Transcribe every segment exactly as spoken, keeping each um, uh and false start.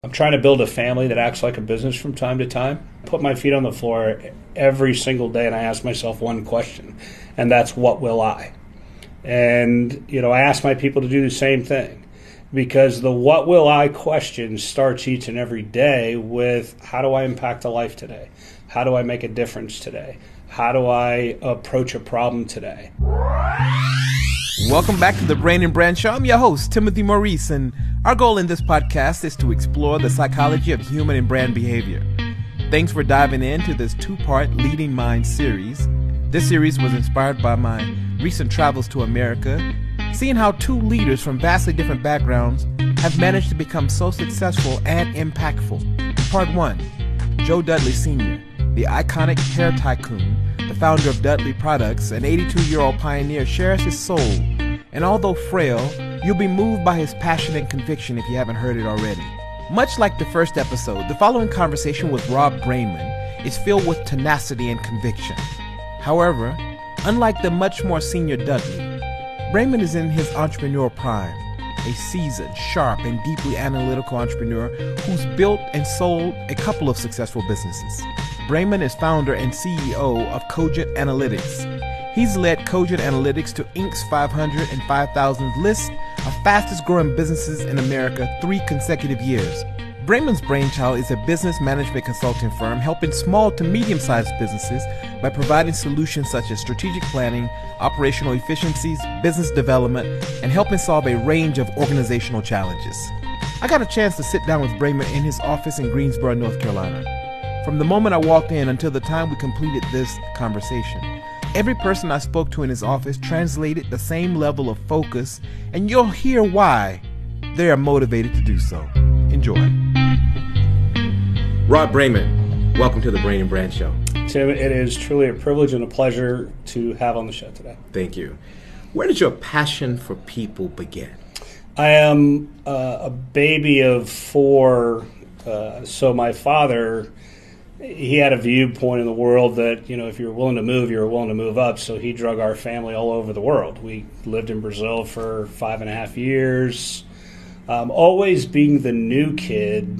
I'm trying to build a family that acts like a business from time to time. Put my feet on the floor every single day and I ask myself one question, and that's, what will I? And, you know, I ask my people to do the same thing, because the what will I question starts each and every day with, how do I impact a life today? How do I make a difference today? How do I approach a problem today? Welcome back to the Brain and Brand Show. I'm your host, Timothy Maurice, and our goal in this podcast is to explore the psychology of human and brand behavior. Thanks for diving into this two-part Leading Minds series. This series was inspired by my recent travels to America, seeing how two leaders from vastly different backgrounds have managed to become so successful and impactful. Part one, Joe Dudley Senior, the iconic hair tycoon, the founder of Dudley Products, an eighty-two-year-old pioneer, shares his soul. And although frail, you'll be moved by his passion and conviction if you haven't heard it already. Much like the first episode, the following conversation with Rob Brainman is filled with tenacity and conviction. However, unlike the much more senior Dudley, Brainman is in his entrepreneurial prime, a seasoned, sharp, and deeply analytical entrepreneur who's built and sold a couple of successful businesses. Brainman is founder and C E O of Cogent Analytics. He's led Cogent Analytics to Incorporated's five hundred and five thousand list of fastest growing businesses in America three consecutive years. Brainman's brainchild is a business management consulting firm helping small to medium-sized businesses by providing solutions such as strategic planning, operational efficiencies, business development, and helping solve a range of organizational challenges. I got a chance to sit down with Brainman in his office in Greensboro, North Carolina. From the moment I walked in until the time we completed this conversation, every person I spoke to in his office translated the same level of focus, and you'll hear why they are motivated to do so. Enjoy. Rob Brainman, welcome to the Brain and Brand Show. Tim, it is truly a privilege and a pleasure to have on the show today. Thank you. Where did your passion for people begin? I am uh, a baby of four, uh, so my father, he had a viewpoint in the world that, you know, if you're willing to move, you're willing to move up. So he drug our family all over the world. We lived in Brazil for five and a half years. Um, always being the new kid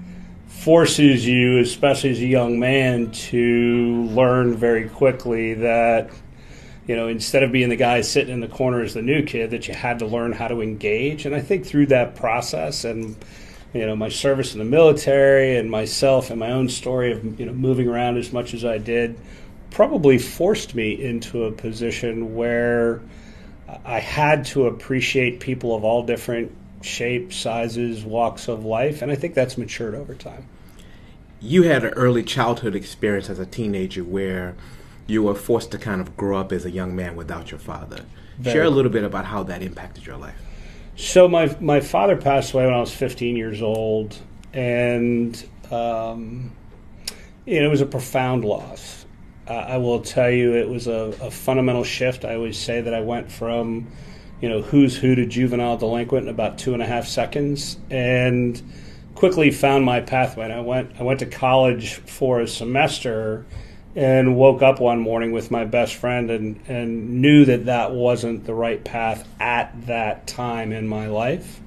forces you, especially as a young man, to learn very quickly that, you know, instead of being the guy sitting in the corner as the new kid, that you had to learn how to engage. And I think through that process and you know, my service in the military and myself and my own story of, you know, moving around as much as I did probably forced me into a position where I had to appreciate people of all different shapes, sizes, walks of life, and I think that's matured over time. You had an early childhood experience as a teenager where you were forced to kind of grow up as a young man without your father. Very Share a little bit about how that impacted your life. So my my father passed away when I was fifteen years old, and um, you know, it was a profound loss. Uh, I will tell you, it was a, a fundamental shift. I always say that I went from, you know, who's who to juvenile delinquent in about two and a half seconds, and quickly found my pathway. And I went I went to college for a semester, and woke up one morning with my best friend and, and knew that that wasn't the right path at that time in my life,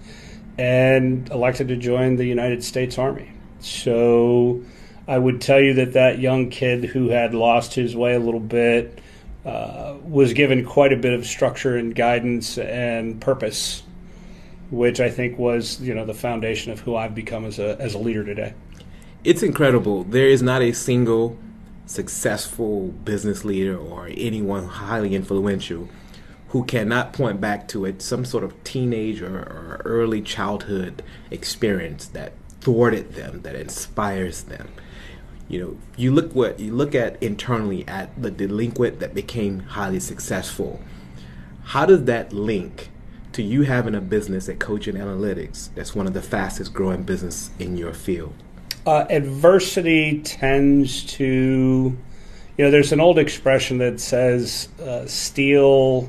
and elected to join the United States Army. So I would tell you that that young kid who had lost his way a little bit uh, was given quite a bit of structure and guidance and purpose, which I think was, you know, the foundation of who I've become as a as a leader today. It's incredible. There is not a single successful business leader or anyone highly influential who cannot point back to it, some sort of teenage or, or early childhood experience that thwarted them, that inspires them. You know, you look what you look at internally at the delinquent that became highly successful. How does that link to you having a business at Cogent Analytics that's one of the fastest growing business in your field? Uh, adversity tends to, you know, there's an old expression that says uh, steel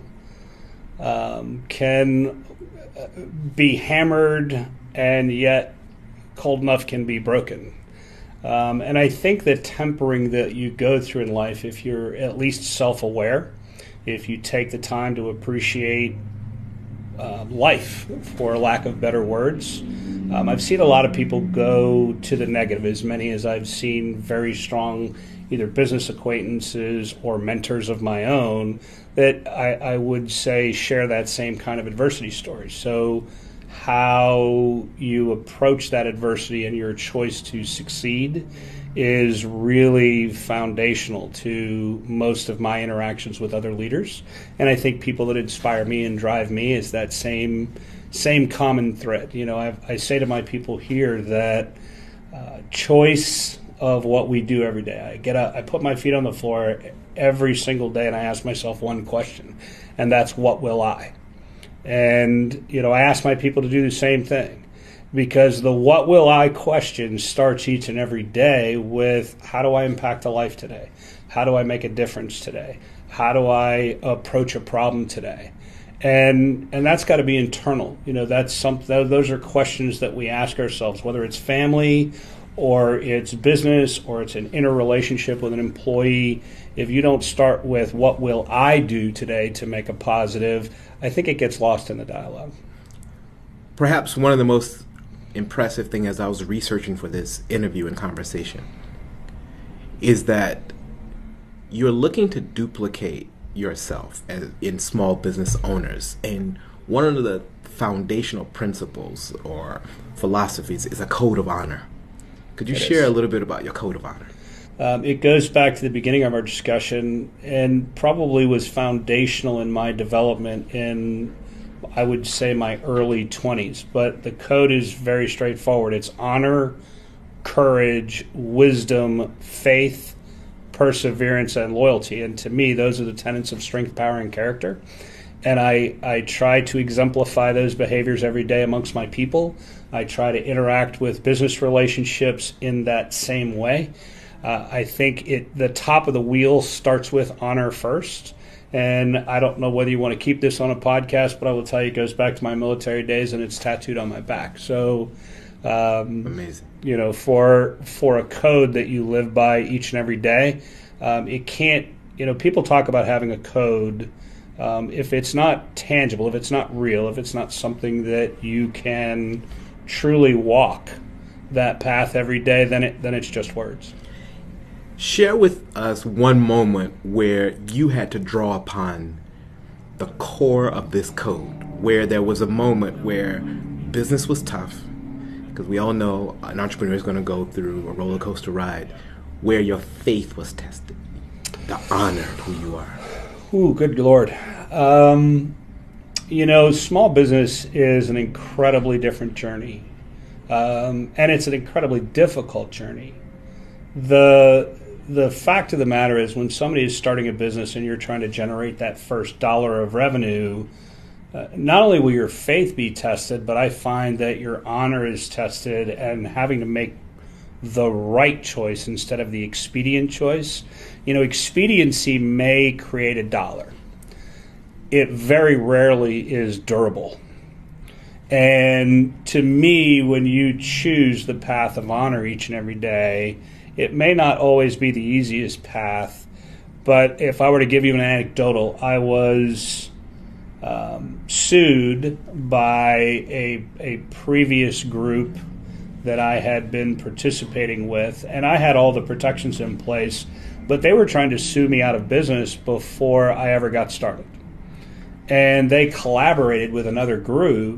um, can be hammered and yet cold enough can be broken. Um, and I think the tempering that you go through in life, if you're at least self-aware, if you take the time to appreciate uh, life, for lack of better words, Um, I've seen a lot of people go to the negative, as many as I've seen very strong either business acquaintances or mentors of my own that I, I would say share that same kind of adversity story. So how you approach that adversity and your choice to succeed is really foundational to most of my interactions with other leaders. And I think people that inspire me and drive me is that same same common thread. You know, I've, I say to my people here that uh, choice of what we do every day. I get up, I put my feet on the floor every single day and I ask myself one question, and that's, what will I? And, you know, I ask my people to do the same thing, because the what will I question starts each and every day with, how do I impact a life today? How do I make a difference today? How do I approach a problem today? And and that's got to be internal. You know, that's some, those are questions that we ask ourselves, whether it's family or it's business or it's an interrelationship with an employee. If you don't start with, what will I do today to make a positive, I think it gets lost in the dialogue. Perhaps one of the most impressive things as I was researching for this interview and conversation is that you're looking to duplicate yourself as in small business owners. And one of the foundational principles or philosophies is a code of honor. Could you it share is. a little bit about your code of honor? Um, it goes back to the beginning of our discussion and probably was foundational in my development in, I would say, my early twenties. But the code is very straightforward. It's honor, courage, wisdom, faith, perseverance, and loyalty. And to me, those are the tenets of strength, power, and character. And I, I try to exemplify those behaviors every day amongst my people. I try to interact with business relationships in that same way. Uh, I think it the top of the wheel starts with honor first. And I don't know whether you want to keep this on a podcast, but I will tell you it goes back to my military days, and it's tattooed on my back. So, um, amazing. You know, for for a code that you live by each and every day, um, it can't, you know, people talk about having a code. Um, if it's not tangible, if it's not real, if it's not something that you can truly walk that path every day, then it then it's just words. Share with us one moment where you had to draw upon the core of this code, where there was a moment where business was tough, because we all know an entrepreneur is going to go through a roller coaster ride, where your faith was tested, the honor of who you are. Ooh, good Lord. Um, you know, small business is an incredibly different journey, um, and it's an incredibly difficult journey. The the fact of the matter is, when somebody is starting a business and you're trying to generate that first dollar of revenue, uh, not only will your faith be tested, but I find that your honor is tested, and having to make the right choice instead of the expedient choice. You know, expediency may create a dollar. It very rarely is durable. And to me, when you choose the path of honor each and every day, it may not always be the easiest path, but if I were to give you an anecdotal, I was um, sued by a, a previous group that I had been participating with, and I had all the protections in place, but they were trying to sue me out of business before I ever got started. And they collaborated with another group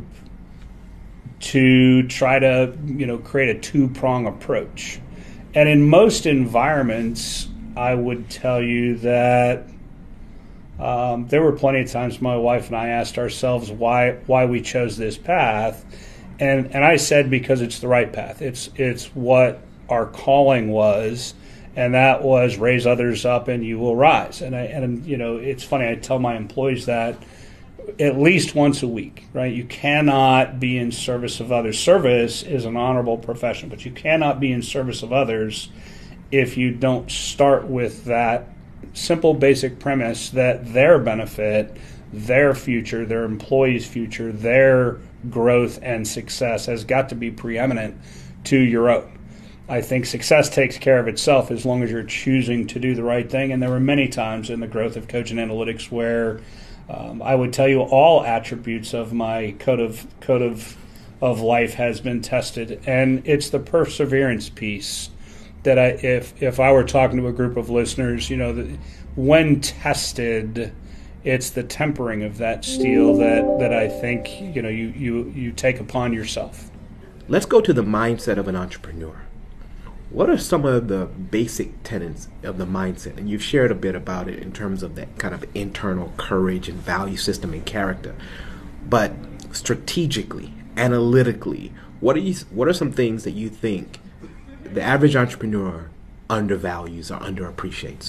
to try to, you know, create a two-prong approach. And in most environments, I would tell you that um, there were plenty of times my wife and I asked ourselves why why we chose this path. And and I said, because it's the right path. It's it's what our calling was, and that was raise others up and you will rise. And I and you know, it's funny, I tell my employees that at least once a week, right? You cannot be in service of others. Service is an honorable profession, but you cannot be in service of others if you don't start with that simple basic premise that their benefit, their future, their employees' future, their growth and success has got to be preeminent to your own. I think success takes care of itself as long as you're choosing to do the right thing. And there were many times in the growth of Cogent Analytics where um, I would tell you all attributes of my code of code of of life has been tested, and it's the perseverance piece that I, if if I were talking to a group of listeners, you know, the, when tested, it's the tempering of that steel that, that I think, you know, you, you, you take upon yourself. Let's go to the mindset of an entrepreneur. What are some of the basic tenets of the mindset? And you've shared a bit about it in terms of that kind of internal courage and value system and character. But strategically, analytically, what are you, what are some things that you think the average entrepreneur undervalues or underappreciates?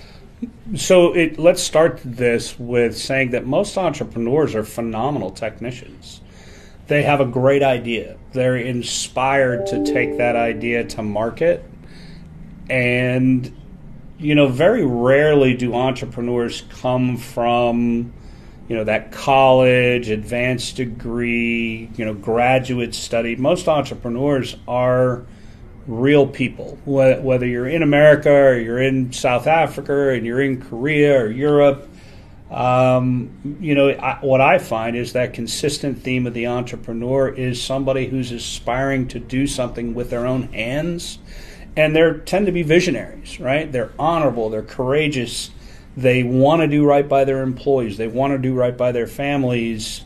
So it, let's start this with saying that most entrepreneurs are phenomenal technicians. They have a great idea. They're inspired to take that idea to market. And, you know, very rarely do entrepreneurs come from, you know, that college, advanced degree, you know, graduate study. Most entrepreneurs are real people, whether you're in America or you're in South Africa and you're in Korea or Europe. Um, you know, I, what I find is that consistent theme of the entrepreneur is somebody who's aspiring to do something with their own hands, and they tend to be visionaries, right? They're honorable, they're courageous, they want to do right by their employees, they want to do right by their families.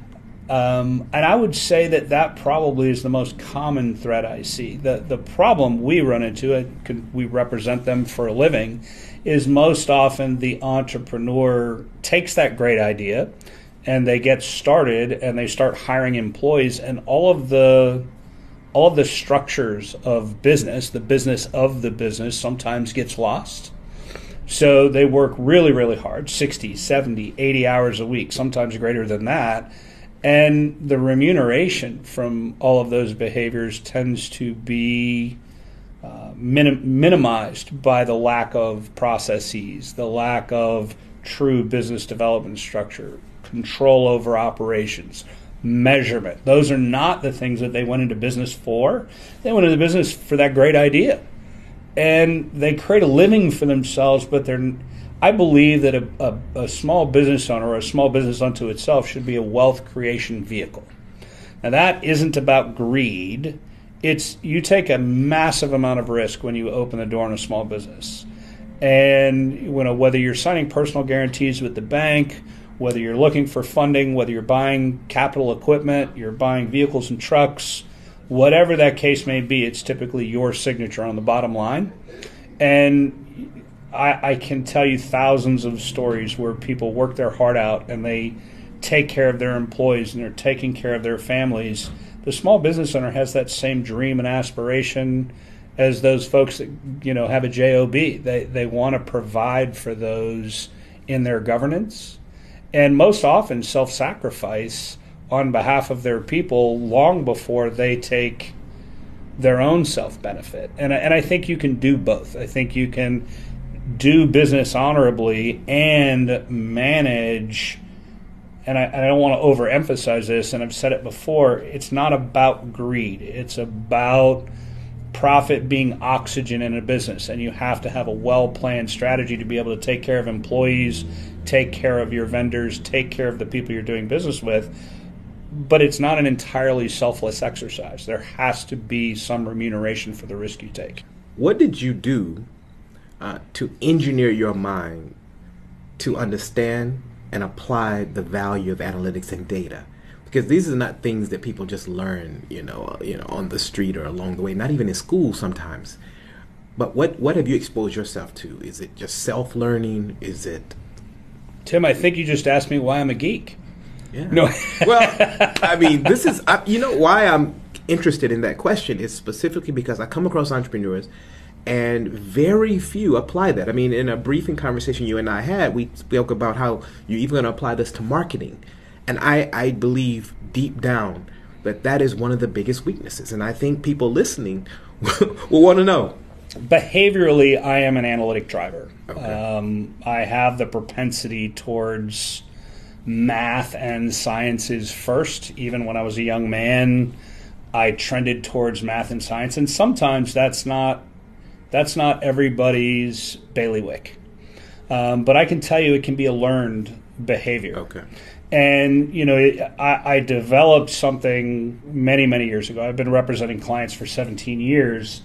Um, and I would say that that probably is the most common thread I see. The the problem we run into, and we represent them for a living, is most often the entrepreneur takes that great idea and they get started and they start hiring employees, and all of the all of the structures of business, the business of the business, sometimes gets lost. So they work really, really hard, sixty, seventy, eighty hours a week, sometimes greater than that. And the remuneration from all of those behaviors tends to be uh, minim- minimized by the lack of processes, the lack of true business development structure, control over operations, measurement. Those are not the things that they went into business for. They went into business for that great idea. And they create a living for themselves, but they're I believe that a, a, a small business owner or a small business unto itself should be a wealth creation vehicle. Now, that isn't about greed. It's you take a massive amount of risk when you open the door in a small business. And you know, whether you're signing personal guarantees with the bank, whether you're looking for funding, whether you're buying capital equipment, you're buying vehicles and trucks, whatever that case may be, it's typically your signature on the bottom line. And I, I can tell you thousands of stories where people work their heart out and they take care of their employees and they're taking care of their families. The small business owner has that same dream and aspiration as those folks that, you know, have a job. They they want to provide for those in their governance, and most often self-sacrifice on behalf of their people long before they take their own self-benefit. And and I think you can do both. I think you can do business honorably and manage, and I, I don't want to overemphasize this, and I've said it before, it's not about greed. It's about profit being oxygen in a business, and you have to have a well-planned strategy to be able to take care of employees, take care of your vendors, take care of the people you're doing business with. But it's not an entirely selfless exercise. There has to be some remuneration for the risk you take. What did you do Uh, to engineer your mind to understand and apply the value of analytics and data? Because these are not things that people just learn, you know, you know, on the street or along the way, not even in school sometimes. But what, what have you exposed yourself to? Is it just self-learning? Is it... Tim, I think you just asked me why I'm a geek. Yeah. No. Well, I mean, this is, I, you know, why I'm interested in that question is specifically because I come across entrepreneurs and very few apply that. I mean, in a briefing conversation you and I had, we spoke about how you're even going to apply this to marketing. And I, I believe deep down that that is one of the biggest weaknesses. And I think people listening will want to know. Behaviorally, I am an analytic driver. Okay. Um, I have the propensity towards math and sciences first. Even when I was a young man, I trended towards math and science. And sometimes that's not That's not everybody's bailiwick. Um, but I can tell you it can be a learned behavior. Okay. And, you know, I, I developed something many, many years ago. I've been representing clients for seventeen years.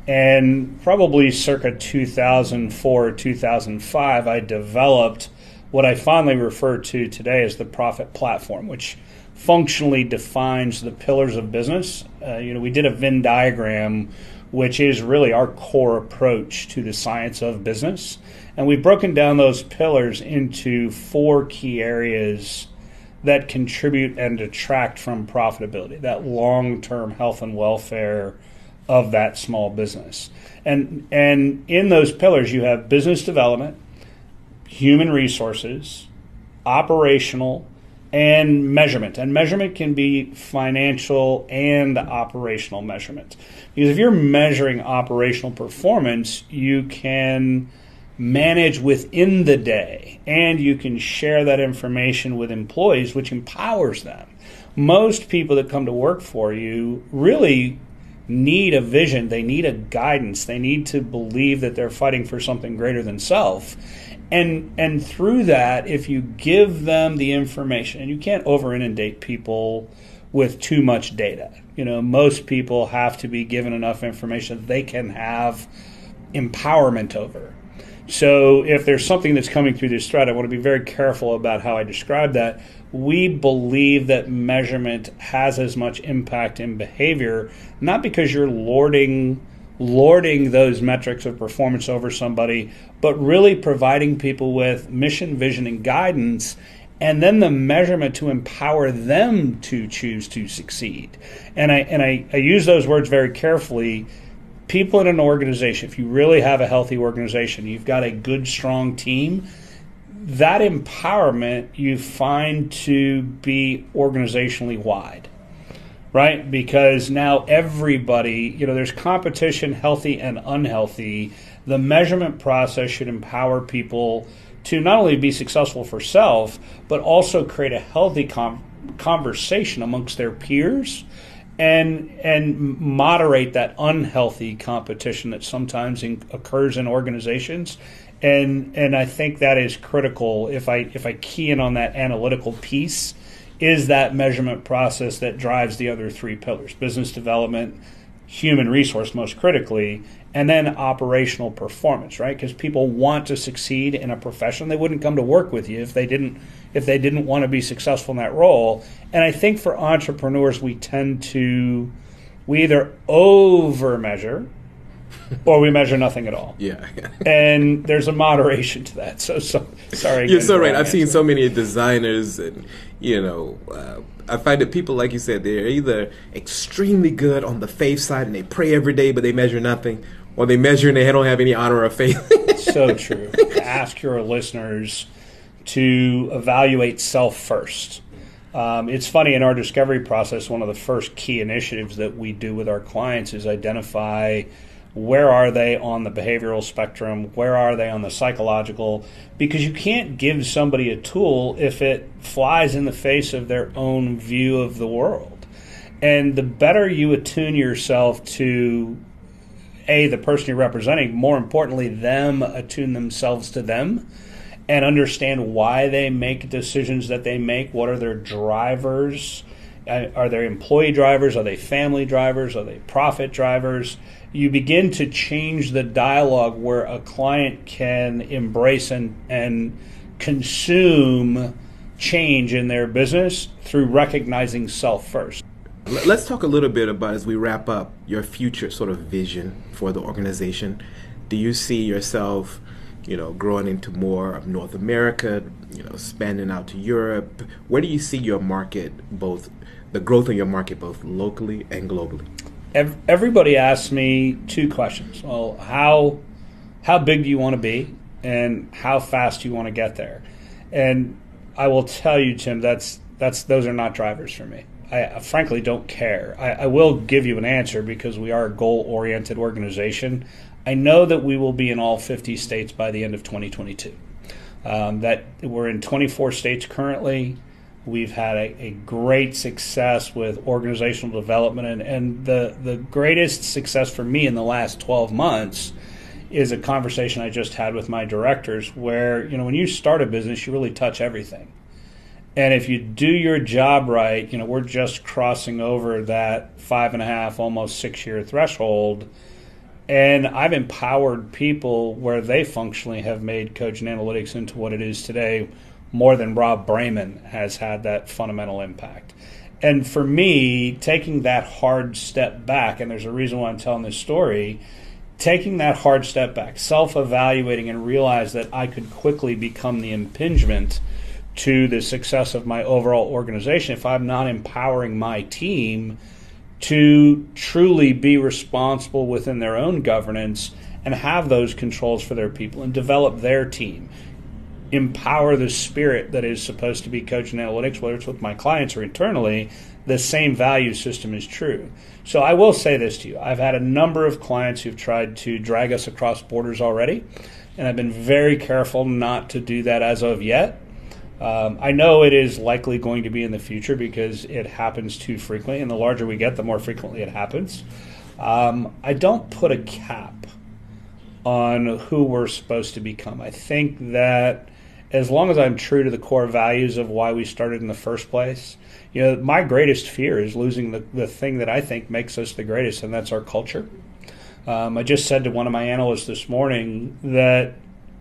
And probably circa two thousand four, two thousand five, I developed what I fondly refer to today as the Profit Platform, which functionally defines the pillars of business. Uh, you know, we did a Venn diagram, which is really our core approach to the science of business. And we've broken down those pillars into four key areas that contribute and detract from profitability, that long-term health and welfare of that small business. And and in those pillars, you have business development, human resources, operational, and measurement. And measurement can be financial and operational measurement. Because if you're measuring operational performance, you can manage within the day, and you can share that information with employees, which empowers them. Most people that come to work for you really need a vision, they need a guidance, they need to believe that they're fighting for something greater than self. And and through that, if you give them the information, and you can't over inundate people with too much data. You know, most people have to be given enough information that they can have empowerment over. So if there's something that's coming through this thread, I want to be very careful about how I describe that. We believe that measurement has as much impact in behavior, not because you're lording lording those metrics of performance over somebody, but really providing people with mission, vision, and guidance, and then the measurement to empower them to choose to succeed. And I and I, I use those words very carefully. People in an organization, if you really have a healthy organization, you've got a good, strong team, that empowerment you find to be organizationally wide, right? Because now everybody, you know, there's competition, healthy and unhealthy. The measurement process should empower people to not only be successful for self, but also create a healthy com- conversation amongst their peers, and and moderate that unhealthy competition that sometimes in, occurs in organizations. And and I think that is critical. If I if I key in on that analytical piece, is that measurement process that drives the other three pillars: business development, human resource most critically, and then operational performance, right? Because people want to succeed in a profession. They wouldn't come to work with you if they didn't if they didn't want to be successful in that role. And I think for entrepreneurs, we tend to we either over measure or we measure nothing at all. Yeah. And there's a moderation to that. So, so sorry. You're so right. I've seen so many designers, and you know, uh, I find that people, like you said, they're either extremely good on the faith side and they pray every day, but they measure nothing, or they measure and they don't have any honor or faith. So true. Ask your listeners to evaluate self first. Um, it's funny, in our discovery process, one of the first key initiatives that we do with our clients is identify where are they on the behavioral spectrum, where are they on the psychological, because you can't give somebody a tool if it flies in the face of their own view of the world. And the better you attune yourself to, A, the person you're representing, more importantly, them attune themselves to them, and understand why they make decisions that they make. What are their drivers? Are they employee drivers? Are they family drivers? Are they profit drivers? You begin to change the dialogue where a client can embrace and, and consume change in their business through recognizing self first. Let's talk a little bit about, as we wrap up, your future sort of vision for the organization. Do you see yourself, you know, growing into more of North America, you know, expanding out to Europe? Where do you see your market, both the growth of your market, both locally and globally? Everybody asks me two questions. Well, how how big do you want to be, and how fast do you want to get there? And I will tell you, Tim, that's that's those are not drivers for me. I, I frankly don't care. I, I will give you an answer because we are a goal-oriented organization. I know that we will be in all fifty states by the end of twenty twenty-two. Um, that we're in twenty-four states currently. We've had a, a great success with organizational development, and, and the, the greatest success for me in the last twelve months is a conversation I just had with my directors where, you know, when you start a business, you really touch everything. And if you do your job right, you know, we're just crossing over that five and a half, almost six-year threshold. And I've empowered people where they functionally have made Cogent Analytics into what it is today more than Rob Brayman has had that fundamental impact. And for me, taking that hard step back, and there's a reason why I'm telling this story, taking that hard step back, self-evaluating and realize that I could quickly become the impingement to the success of my overall organization if I'm not empowering my team to truly be responsible within their own governance and have those controls for their people and develop their team. Empower the spirit that is supposed to be Cogent Analytics, whether it's with my clients or internally. The same value system is true. So I will say this to you. I've had a number of clients who've tried to drag us across borders already, and I've been very careful not to do that as of yet. Um, I know it is likely going to be in the future because it happens too frequently, and the larger we get, the more frequently it happens. Um, I don't put a cap on who we're supposed to become. I think that as long as I'm true to the core values of why we started in the first place, you know, my greatest fear is losing the, the thing that I think makes us the greatest, and that's our culture. Um, I just said to one of my analysts this morning that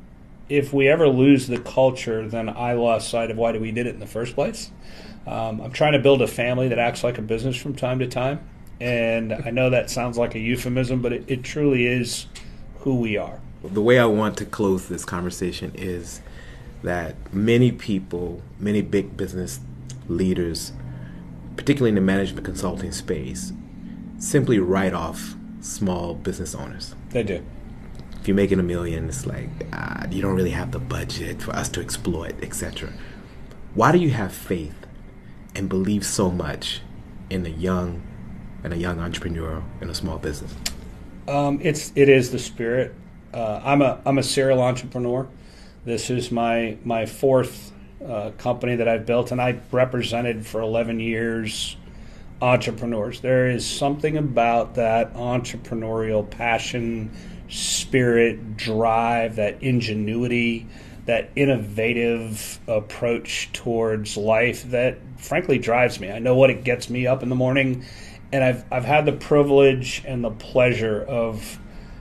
if we ever lose the culture, then I lost sight of why we did it in the first place. Um, I'm trying to build a family that acts like a business from time to time, and I know that sounds like a euphemism, but it, it truly is who we are. The way I want to close this conversation is that many people, many big business leaders, particularly in the management consulting space, simply write off small business owners. They do. If you're making a million, it's like, ah, you don't really have the budget for us to exploit, et cetera. Why do you have faith and believe so much in a young and a young entrepreneur in a small business? Um, it's it is the spirit. Uh, I'm a I'm a serial entrepreneur. This is my my fourth uh, company that I've built, and I represented for eleven years entrepreneurs. There is something about that entrepreneurial passion, spirit, drive, that ingenuity, that innovative approach towards life that frankly drives me. I know what it gets me up in the morning, and I've I've had the privilege and the pleasure of,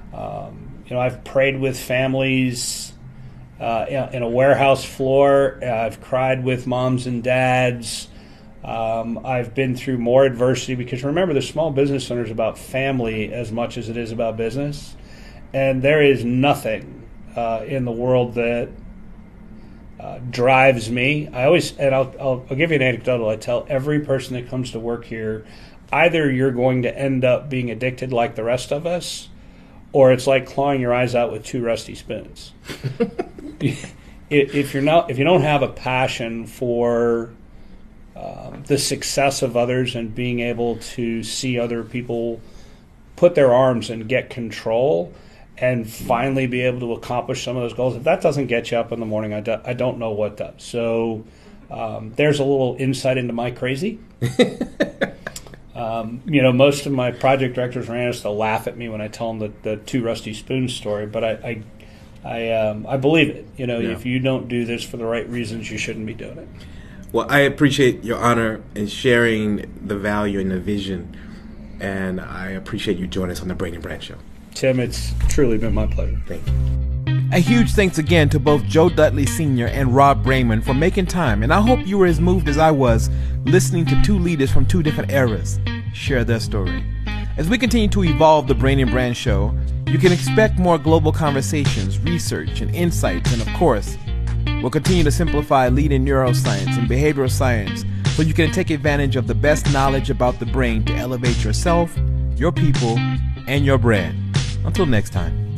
um, you know, I've prayed with families uh, in a warehouse floor. I've cried with moms and dads. Um, I've been through more adversity because remember, the small business owner is about family as much as it is about business. And there is nothing uh, in the world that uh, drives me. I always, and I'll, I'll, I'll give you an anecdotal. I tell every person that comes to work here, either you're going to end up being addicted like the rest of us, or it's like clawing your eyes out with two rusty spoons. if you're not, if you don't have a passion for um, the success of others and being able to see other people put their arms and get control and finally be able to accomplish some of those goals, if that doesn't get you up in the morning, I, do, I don't know what does. So um, there's a little insight into my crazy. um, you know, most of my project directors and analysts will laugh at me when I tell them the, the two rusty spoons story, but I I I, um, I believe it. You know, yeah. If you don't do this for the right reasons, you shouldn't be doing it. Well, I appreciate your honor in sharing the value and the vision, and I appreciate you joining us on the Brain and Brand Show. Tim, it's truly been my pleasure. Thank you. A huge thanks again to both Joe Dudley Senior and Rob Brayman for making time, and I hope you were as moved as I was listening to two leaders from two different eras share their story. As we continue to evolve the Brain and Brand Show, you can expect more global conversations, research, and insights, and of course, we'll continue to simplify leading neuroscience and behavioral science so you can take advantage of the best knowledge about the brain to elevate yourself, your people, and your brand. Until next time.